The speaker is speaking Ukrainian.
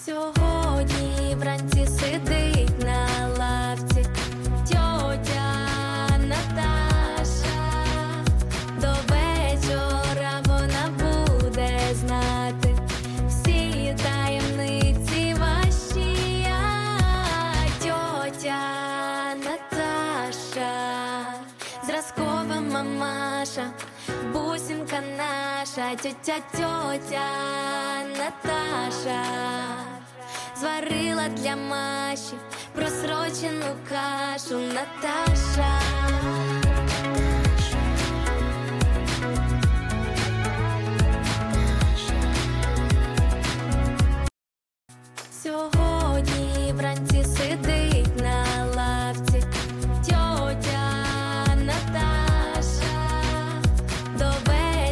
Сьогодні вранці сидить на лавці тьотя Наташа. До вечора вона буде знати всі таємниці ваші. Тьотя Наташа, зразкова мамаша, бусинка наша, тьотя Наташа. Зварила для Маші просрочену кашу Наташа.